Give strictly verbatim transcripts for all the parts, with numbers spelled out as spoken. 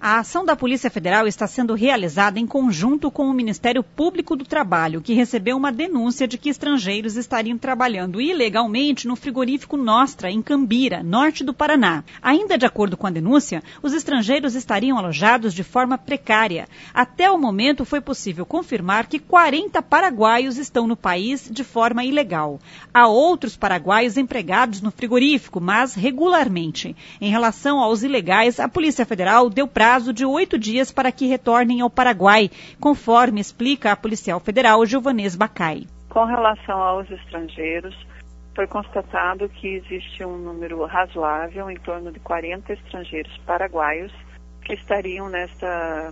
A ação da Polícia Federal está sendo realizada em conjunto com o Ministério Público do Trabalho, que recebeu uma denúncia de que estrangeiros estariam trabalhando ilegalmente no frigorífico Nostra, em Cambira, norte do Paraná. Ainda de acordo com a denúncia, os estrangeiros estariam alojados de forma precária. Até o momento foi possível confirmar que quarenta paraguaios estão no país de forma ilegal. Há outros paraguaios empregados no frigorífico, mas regularmente. Em relação aos ilegais, a Polícia Federal deu prazo de oito dias para que retornem ao Paraguai, conforme explica a policial federal Giovanez Bacai. Com relação aos estrangeiros, foi constatado que existe um número razoável, em torno de quarenta estrangeiros paraguaios, que estariam nesta,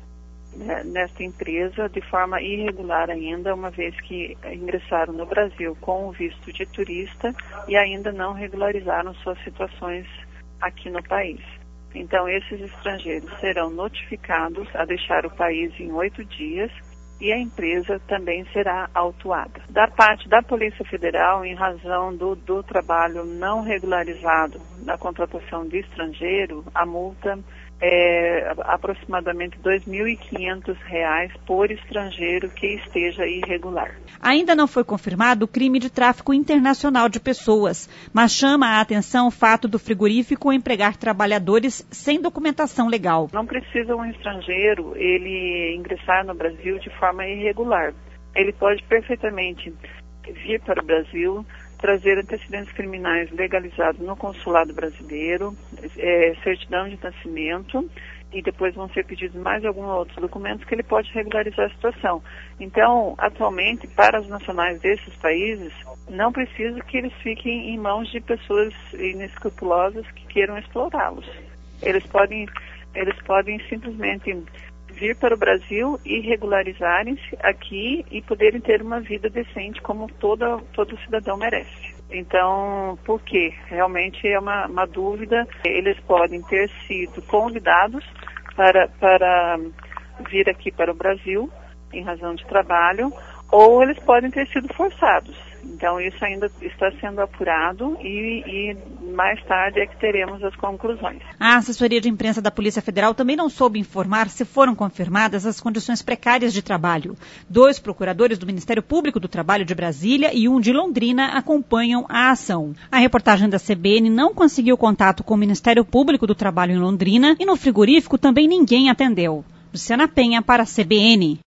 nesta empresa de forma irregular ainda, uma vez que ingressaram no Brasil com o visto de turista e ainda não regularizaram suas situações aqui no país. Então, esses estrangeiros serão notificados a deixar o país em oito dias e a empresa também será autuada. Da parte da Polícia Federal, em razão do, do trabalho não regularizado na contratação de estrangeiro, a multa é aproximadamente dois mil e quinhentos reais por estrangeiro que esteja irregular. Ainda não foi confirmado o crime de tráfico internacional de pessoas, mas chama a atenção o fato do frigorífico empregar trabalhadores sem documentação legal. Não precisa um estrangeiro ele ingressar no Brasil de forma irregular. Ele pode perfeitamente vir para o Brasil, trazer antecedentes criminais legalizados no consulado brasileiro, é, certidão de nascimento, e depois vão ser pedidos mais alguns outros documentos que ele pode regularizar a situação. Então, atualmente, para os nacionais desses países, não precisa que eles fiquem em mãos de pessoas inescrupulosas que queiram explorá-los. Eles podem, eles podem simplesmente vir para o Brasil e regularizarem-se aqui e poderem ter uma vida decente como todo, todo cidadão merece. Então, por quê? Realmente é uma, uma dúvida. Eles podem ter sido convidados para, para vir aqui para o Brasil em razão de trabalho, ou eles podem ter sido forçados. Então, isso ainda está sendo apurado e, e mais tarde é que teremos as conclusões. A assessoria de imprensa da Polícia Federal também não soube informar se foram confirmadas as condições precárias de trabalho. Dois procuradores do Ministério Público do Trabalho de Brasília e um de Londrina acompanham a ação. A reportagem da C B N não conseguiu contato com o Ministério Público do Trabalho em Londrina e no frigorífico também ninguém atendeu. Luciana Penha para a C B N.